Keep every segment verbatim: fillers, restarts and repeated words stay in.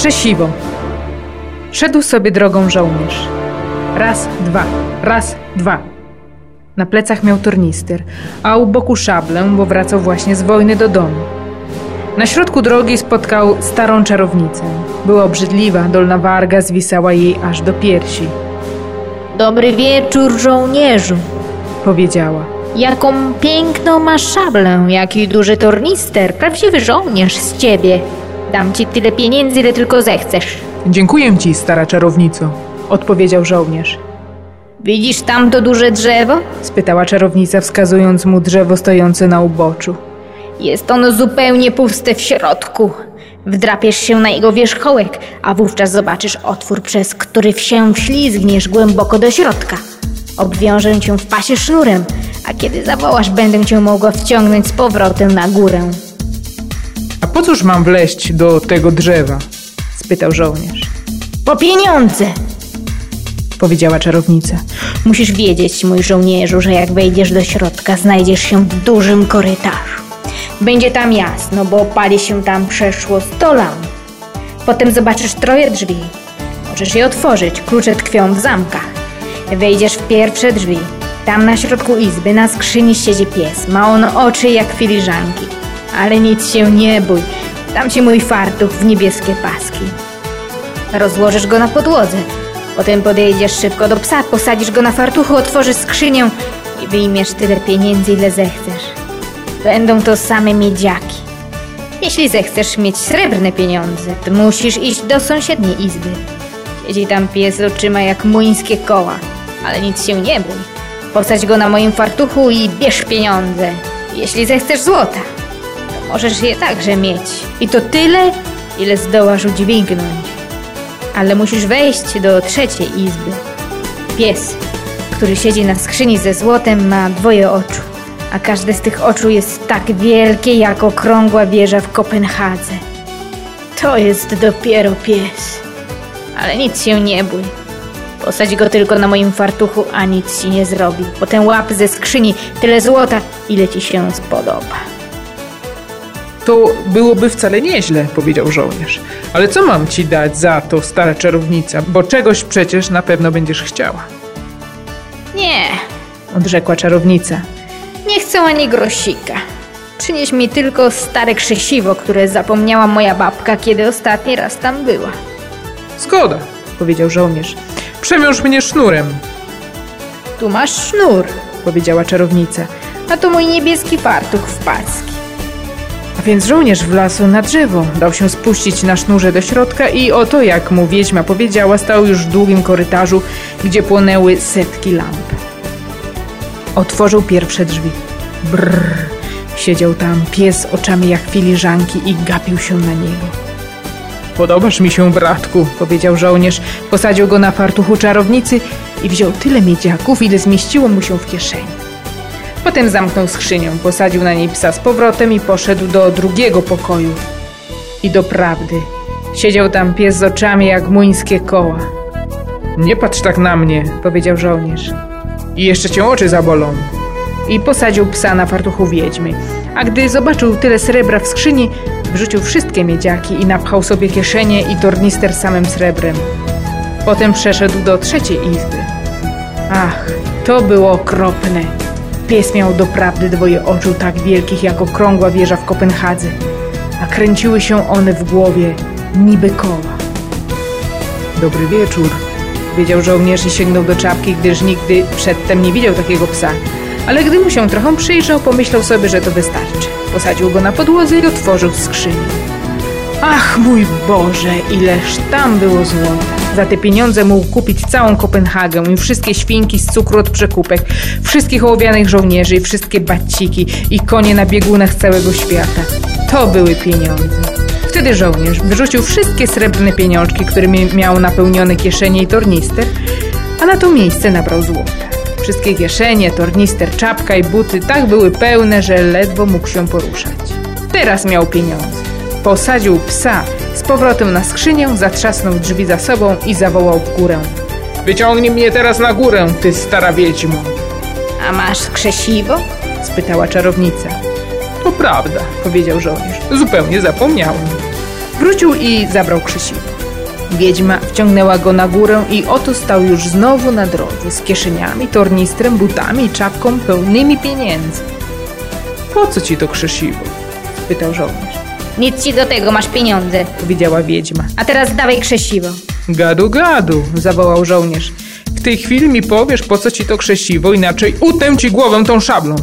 Krzesiwo. Szedł sobie drogą żołnierz. Raz, dwa, raz, dwa. Na plecach miał tornister, a u boku szablę, bo wracał właśnie z wojny do domu. Na środku drogi spotkał starą czarownicę. Była obrzydliwa, dolna warga zwisała jej aż do piersi. Dobry wieczór, żołnierzu, powiedziała. Jaką piękną masz szablę, jaki duży tornister, prawdziwy żołnierz z ciebie. Dam ci tyle pieniędzy, ile tylko zechcesz. Dziękuję ci, stara czarownico, odpowiedział żołnierz. Widzisz tam to duże drzewo? Spytała czarownica, wskazując mu drzewo stojące na uboczu. Jest ono zupełnie puste w środku. Wdrapiesz się na jego wierzchołek, a wówczas zobaczysz otwór, przez który się wślizgniesz głęboko do środka. Obwiążę cię w pasie sznurem, a kiedy zawołasz, będę cię mogła wciągnąć z powrotem na górę. A po cóż mam wleźć do tego drzewa? Spytał żołnierz. Po pieniądze, powiedziała czarownica. Musisz wiedzieć, mój żołnierzu, że jak wejdziesz do środka, znajdziesz się w dużym korytarzu. Będzie tam jasno, bo pali się tam przeszło sto lamp. Potem zobaczysz troje drzwi. Możesz je otworzyć, klucze tkwią w zamkach. Wejdziesz w pierwsze drzwi. Tam na środku izby na skrzyni siedzi pies. Ma on oczy jak filiżanki. Ale nic się nie bój. Dam ci mój fartuch w niebieskie paski. Rozłożysz go na podłodze. Potem podejdziesz szybko do psa, posadzisz go na fartuchu, otworzysz skrzynię i wyjmiesz tyle pieniędzy, ile zechcesz. Będą to same miedziaki. Jeśli zechcesz mieć srebrne pieniądze, to musisz iść do sąsiedniej izby. Siedzi tam pies z oczyma jak młyńskie koła, ale nic się nie bój. Posadź go na moim fartuchu i bierz pieniądze. Jeśli zechcesz złota, to możesz je także mieć. I to tyle, ile zdołasz udźwignąć. Ale musisz wejść do trzeciej izby. Pies, który siedzi na skrzyni ze złotem, ma dwoje oczu, a każde z tych oczu jest tak wielkie, jak okrągła wieża w Kopenhadze. To jest dopiero pies. Ale nic się nie bój. Posadź go tylko na moim fartuchu, a nic ci nie zrobi. Potem łap ze skrzyni tyle złota, ile ci się spodoba. To byłoby wcale nieźle, powiedział żołnierz. Ale co mam ci dać za to, stara czarownica? Bo czegoś przecież na pewno będziesz chciała. Nie, odrzekła czarownica. Nie chcę ani grosika. Przynieś mi tylko stare krzesiwo, które zapomniała moja babka, kiedy ostatni raz tam była. Zgoda, powiedział żołnierz. Przewiąż mnie sznurem. Tu masz sznur, powiedziała czarownica. A to mój niebieski fartuch w paski. A więc żołnierz wlazł na drzewo, dał się spuścić na sznurze do środka i oto, jak mu wiedźma powiedziała, stał już w długim korytarzu, gdzie płonęły setki lamp. Otworzył pierwsze drzwi. Brrr, siedział tam pies oczami jak filiżanki i gapił się na niego. Podobasz mi się, bratku, powiedział żołnierz, posadził go na fartuchu czarownicy i wziął tyle miedziaków, ile zmieściło mu się w kieszeni. Potem zamknął skrzynię, posadził na niej psa z powrotem i poszedł do drugiego pokoju. I doprawdy, siedział tam pies z oczami jak młyńskie koła. Nie patrz tak na mnie, powiedział żołnierz. I jeszcze cię oczy zabolą. I posadził psa na fartuchu wiedźmy. A gdy zobaczył tyle srebra w skrzyni, wrzucił wszystkie miedziaki i napchał sobie kieszenie i tornister samym srebrem. Potem przeszedł do trzeciej izby. Ach, to było okropne. Pies miał doprawdy dwoje oczu tak wielkich jak okrągła wieża w Kopenhadze, a kręciły się one w głowie niby koła. Dobry wieczór, powiedział żołnierz i sięgnął do czapki, gdyż nigdy przedtem nie widział takiego psa. Ale gdy mu się trochę przyjrzał, pomyślał sobie, że to wystarczy. Posadził go na podłodze i otworzył skrzynię. Ach, mój Boże, ileż tam było złota. Za te pieniądze mógł kupić całą Kopenhagę i wszystkie świnki z cukru od przekupek, wszystkich ołowianych żołnierzy i wszystkie baciki i konie na biegunach z całego świata. To były pieniądze. Wtedy żołnierz wyrzucił wszystkie srebrne pieniążki, którymi miał napełnione kieszenie i tornister, a na to miejsce nabrał złota. Wszystkie kieszenie, tornister, czapka i buty tak były pełne, że ledwo mógł się poruszać. Teraz miał pieniądze. Posadził psa z powrotem na skrzynię, zatrzasnął drzwi za sobą i zawołał w górę. Wyciągnij mnie teraz na górę, ty stara wiedźmo. A masz krzesiwo? Spytała czarownica. To prawda, powiedział żołnierz. Zupełnie zapomniałem. Wrócił i zabrał krzesiwo. Wiedźma wciągnęła go na górę i oto stał już znowu na drodze z kieszeniami, tornistrem, butami i czapką pełnymi pieniędzy. Po co ci to krzesiwo? Spytał żołnierz. Nic ci do tego, masz pieniądze, powiedziała wiedźma. A teraz dawaj krzesiwo. Gadu, gadu, zawołał żołnierz. W tej chwili mi powiesz, po co ci to krzesiwo, inaczej utę ci głowę tą szablą.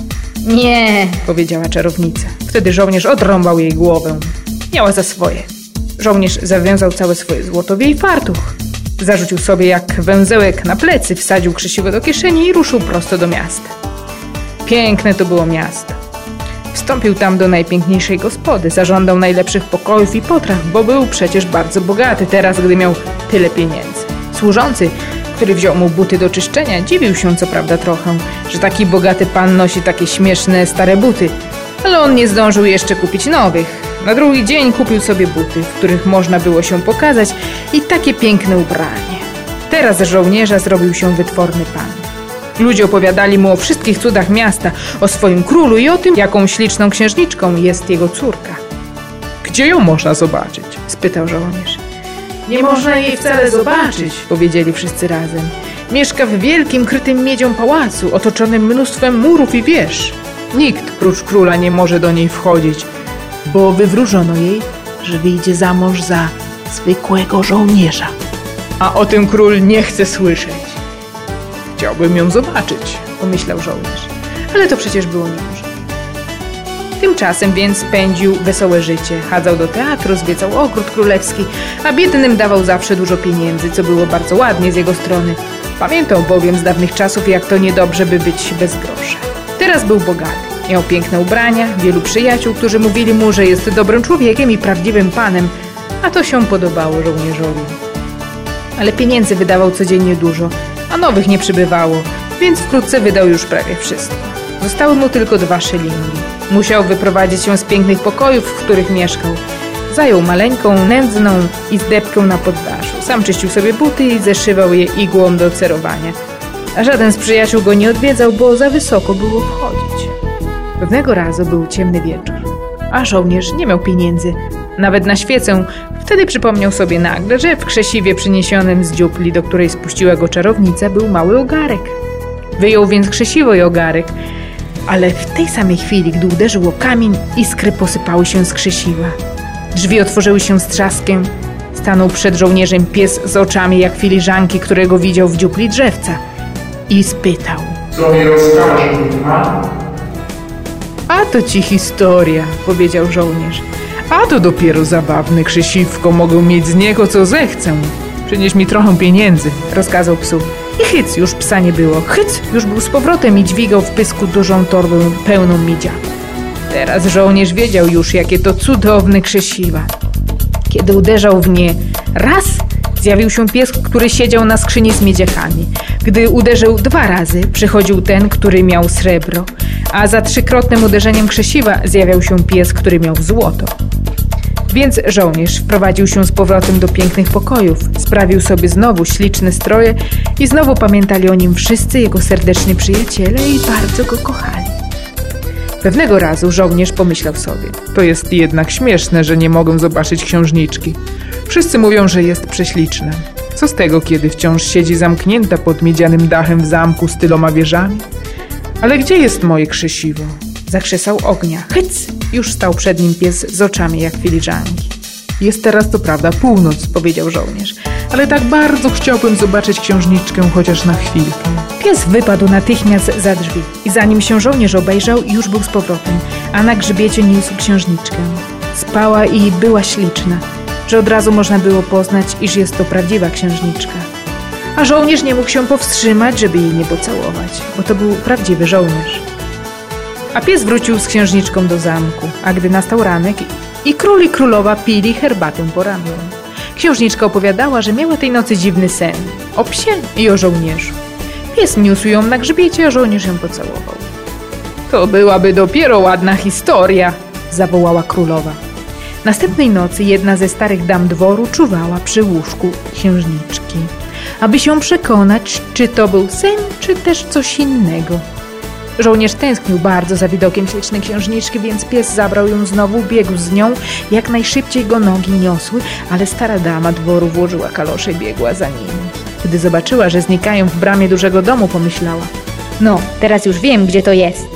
Nie, powiedziała czarownica. Wtedy żołnierz odrąbał jej głowę. Miała za swoje. Żołnierz zawiązał całe swoje złoto w jej fartuch. Zarzucił sobie jak węzełek na plecy, wsadził krzesiwo do kieszeni i ruszył prosto do miasta. Piękne to było miasto. Wstąpił tam do najpiękniejszej gospody, zażądał najlepszych pokojów i potraw, bo był przecież bardzo bogaty teraz, gdy miał tyle pieniędzy. Służący, który wziął mu buty do czyszczenia, dziwił się co prawda trochę, że taki bogaty pan nosi takie śmieszne, stare buty, ale on nie zdążył jeszcze kupić nowych. Na drugi dzień kupił sobie buty, w których można było się pokazać i takie piękne ubranie. Teraz z żołnierza zrobił się wytworny pan. Ludzie opowiadali mu o wszystkich cudach miasta, o swoim królu i o tym, jaką śliczną księżniczką jest jego córka. Gdzie ją można zobaczyć? Spytał żołnierz. Nie można jej wcale zobaczyć, powiedzieli wszyscy razem. Mieszka w wielkim, krytym miedzią pałacu, otoczonym mnóstwem murów i wież. Nikt prócz króla nie może do niej wchodzić, bo wywróżono jej, że wyjdzie za mąż za zwykłego żołnierza. A o tym król nie chce słyszeć. Chciałbym ją zobaczyć, pomyślał żołnierz, ale to przecież było niemożliwe. Tymczasem więc pędził wesołe życie, chadzał do teatru, zwiedzał ogród królewski, a biednym dawał zawsze dużo pieniędzy, co było bardzo ładnie z jego strony. Pamiętał bowiem z dawnych czasów, jak to niedobrze by być bez grosza. Teraz był bogaty, miał piękne ubrania, wielu przyjaciół, którzy mówili mu, że jest dobrym człowiekiem i prawdziwym panem, a to się podobało żołnierzowi. Ale pieniędzy wydawał codziennie dużo, a nowych nie przybywało, więc wkrótce wydał już prawie wszystko. Zostały mu tylko dwa szylingi. Musiał wyprowadzić się z pięknych pokojów, w których mieszkał. Zajął maleńką, nędzną izdebkę na poddaszu. Sam czyścił sobie buty i zeszywał je igłą do cerowania. A żaden z przyjaciół go nie odwiedzał, bo za wysoko było wchodzić. Pewnego razu był ciemny wieczór, a żołnierz nie miał pieniędzy, nawet na świecę. Wtedy przypomniał sobie nagle, że w krzesiwie przyniesionym z dziupli, do której spuściła go czarownica, był mały ogarek. Wyjął więc krzesiwo i ogarek, ale w tej samej chwili, gdy uderzył o kamień, iskry posypały się z krzesiwa. Drzwi otworzyły się z trzaskiem. Stanął przed żołnierzem pies z oczami jak filiżanki, którego widział w dziupli drzewca, i spytał: Co mi rozkaże, Wiedźma? A to ci historia, powiedział żołnierz. A to dopiero zabawne krzesiwko, mogę mieć z niego co zechcę. Przynieś mi trochę pieniędzy, rozkazał psu. I hyc, już psa nie było. Hyc, już był z powrotem i dźwigał w pysku dużą torbę pełną miedziaków. Teraz żołnierz wiedział już, jakie to cudowne krzesiwa. Kiedy uderzał w nie raz, zjawił się pies, który siedział na skrzyni z miedziakami. Gdy uderzył dwa razy, przychodził ten, który miał srebro, a za trzykrotnym uderzeniem krzesiwa zjawiał się pies, który miał złoto. Więc żołnierz wprowadził się z powrotem do pięknych pokojów, sprawił sobie znowu śliczne stroje i znowu pamiętali o nim wszyscy jego serdeczni przyjaciele i bardzo go kochali. Pewnego razu żołnierz pomyślał sobie: to jest jednak śmieszne, że nie mogę zobaczyć księżniczki. Wszyscy mówią, że jest prześliczna. Co z tego, kiedy wciąż siedzi zamknięta pod miedzianym dachem w zamku z tyloma wieżami? Ale gdzie jest moje krzesiwo? Zakrzesał ognia. Hyc! Już stał przed nim pies z oczami jak filiżanki. Jest teraz to prawda północ, powiedział żołnierz, ale tak bardzo chciałbym zobaczyć księżniczkę chociaż na chwilkę. Pies wypadł natychmiast za drzwi i zanim się żołnierz obejrzał, już był z powrotem, a na grzbiecie niósł księżniczkę. Spała i była śliczna, że od razu można było poznać, iż jest to prawdziwa księżniczka. A żołnierz nie mógł się powstrzymać, żeby jej nie pocałować, bo to był prawdziwy żołnierz. A pies wrócił z księżniczką do zamku, a gdy nastał ranek i król i królowa pili herbatę poranną. Księżniczka opowiadała, że miała tej nocy dziwny sen o psie i o żołnierzu. Pies niósł ją na grzbiecie, a żołnierz ją pocałował. To byłaby dopiero ładna historia, zawołała królowa. Następnej nocy jedna ze starych dam dworu czuwała przy łóżku księżniczki, aby się przekonać, czy to był sen, czy też coś innego. Żołnierz tęsknił bardzo za widokiem ślicznej księżniczki, więc pies zabrał ją znowu, biegł z nią, jak najszybciej go nogi niosły, ale stara dama dworu włożyła kalosze i biegła za nimi. Gdy zobaczyła, że znikają w bramie dużego domu, pomyślała: No, teraz już wiem, gdzie to jest.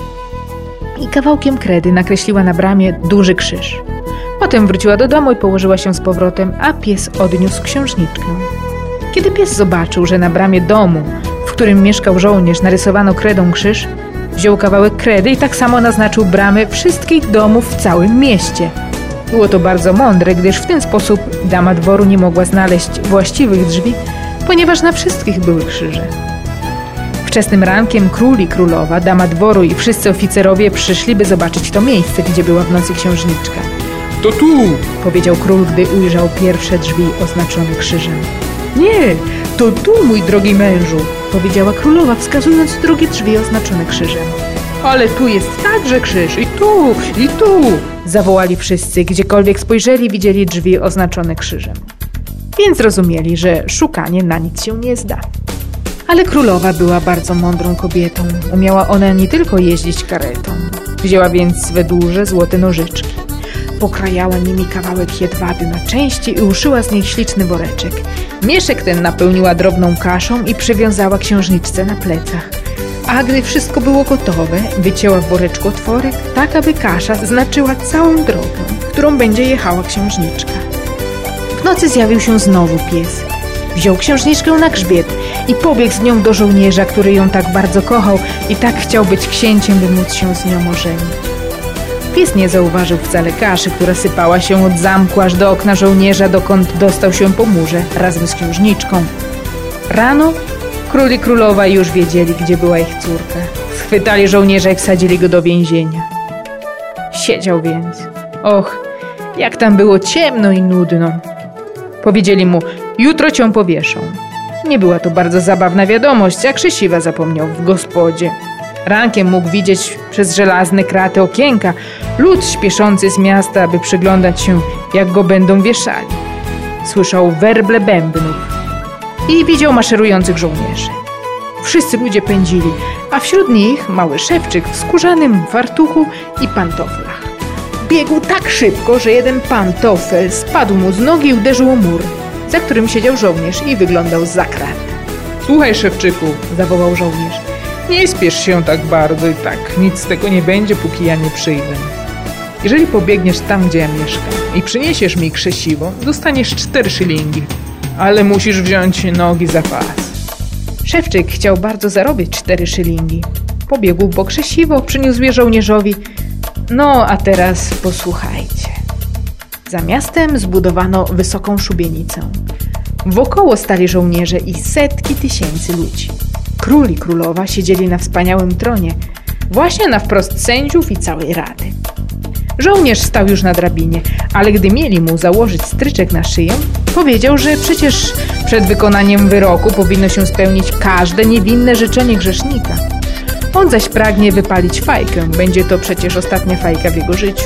I kawałkiem kredy nakreśliła na bramie duży krzyż. Potem wróciła do domu i położyła się z powrotem, a pies odniósł księżniczkę. Kiedy pies zobaczył, że na bramie domu, w którym mieszkał żołnierz, narysowano kredą krzyż, wziął kawałek kredy i tak samo naznaczył bramy wszystkich domów w całym mieście. Było to bardzo mądre, gdyż w ten sposób dama dworu nie mogła znaleźć właściwych drzwi, ponieważ na wszystkich były krzyże. Wczesnym rankiem król i królowa, dama dworu i wszyscy oficerowie przyszli, by zobaczyć to miejsce, gdzie była w nocy księżniczka. To tu! Powiedział król, gdy ujrzał pierwsze drzwi oznaczone krzyżem. Nie, to tu, mój drogi mężu, powiedziała królowa, wskazując drugie drzwi oznaczone krzyżem. Ale tu jest także krzyż, i tu, i tu, zawołali wszyscy. Gdziekolwiek spojrzeli, widzieli drzwi oznaczone krzyżem. Więc zrozumieli, że szukanie na nic się nie zda. Ale królowa była bardzo mądrą kobietą. Umiała ona nie tylko jeździć karetą. Wzięła więc swe duże, złote nożyczki. Pokrajała nimi kawałek jedwabiu na części i uszyła z nich śliczny woreczek. Mieszek ten napełniła drobną kaszą i przywiązała księżniczce na plecach. A gdy wszystko było gotowe, wycięła w woreczku otworek, tak aby kasza znaczyła całą drogę, którą będzie jechała księżniczka. W nocy zjawił się znowu pies. Wziął księżniczkę na grzbiet i pobiegł z nią do żołnierza, który ją tak bardzo kochał i tak chciał być księciem, by móc się z nią ożenić. Pies nie zauważył wcale kaszy, która sypała się od zamku aż do okna żołnierza, dokąd dostał się po murze razem z księżniczką. Rano król i królowa już wiedzieli, gdzie była ich córka. Schwytali żołnierza i wsadzili go do więzienia. Siedział więc. Och, jak tam było ciemno i nudno. Powiedzieli mu: jutro cię powieszą. Nie była to bardzo zabawna wiadomość, jak krzesiwa zapomniał w gospodzie. Rankiem mógł widzieć przez żelazne kraty okienka lud śpieszący z miasta, aby przyglądać się, jak go będą wieszali. Słyszał werble bębnów i widział maszerujących żołnierzy. Wszyscy ludzie pędzili, a wśród nich mały szewczyk w skórzanym fartuchu i pantoflach. Biegł tak szybko, że jeden pantofel spadł mu z nogi i uderzył o mur, za którym siedział żołnierz i wyglądał za krat. Słuchaj, szewczyku, Zawołał żołnierz. nie spiesz się tak bardzo i tak nic z tego nie będzie, póki ja nie przyjdę. Jeżeli pobiegniesz tam, gdzie ja mieszkam i przyniesiesz mi krzesiwo, dostaniesz cztery szylingi, ale musisz wziąć nogi za pas. Szewczyk chciał bardzo zarobić cztery szylingi. Pobiegł po krzesiwo, przyniósł je żołnierzowi. No, a teraz posłuchajcie. Za miastem zbudowano wysoką szubienicę. Wokoło stali żołnierze i setki tysięcy ludzi. Król i królowa siedzieli na wspaniałym tronie, właśnie na wprost sędziów i całej rady. Żołnierz stał już na drabinie, ale gdy mieli mu założyć stryczek na szyję, powiedział, że przecież przed wykonaniem wyroku powinno się spełnić każde niewinne życzenie grzesznika. On zaś pragnie wypalić fajkę, będzie to przecież ostatnia fajka w jego życiu.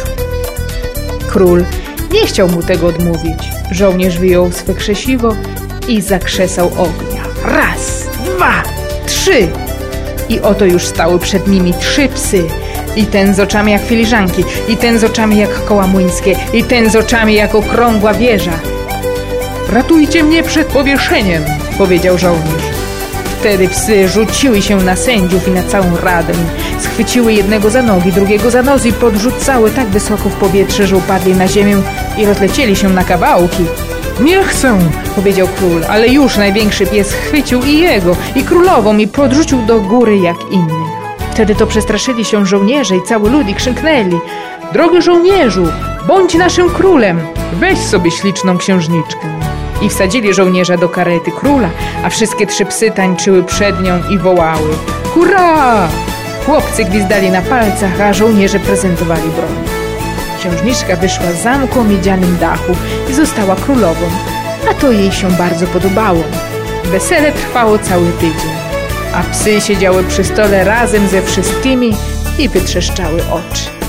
Król nie chciał mu tego odmówić. Żołnierz wyjął swe krzesiwo i zakrzesał ognia. Raz, dwa, trzy! I oto już stały przed nimi trzy psy. I ten z oczami jak filiżanki, i ten z oczami jak koła młyńskie, i ten z oczami jak okrągła wieża. Ratujcie mnie przed powieszeniem, powiedział żołnierz. Wtedy psy rzuciły się na sędziów i na całą radę. Schwyciły jednego za nogi, drugiego za nos i podrzucały tak wysoko w powietrze, że upadli na ziemię i rozlecieli się na kawałki. Nie chcę, powiedział król, ale już największy pies chwycił i jego, i królową i podrzucił do góry jak innych. Wtedy to przestraszyli się żołnierze i cały lud i krzyknęli: drogi żołnierzu, bądź naszym królem, weź sobie śliczną księżniczkę. I wsadzili żołnierza do karety króla, a wszystkie trzy psy tańczyły przed nią i wołały: hurra! Chłopcy gwizdali na palcach, a żołnierze prezentowali broń. Księżniczka wyszła z zamku o miedzianym dachu i została królową, a to jej się bardzo podobało. Wesele trwało cały tydzień, a psy siedziały przy stole razem ze wszystkimi i wytrzeszczały oczy.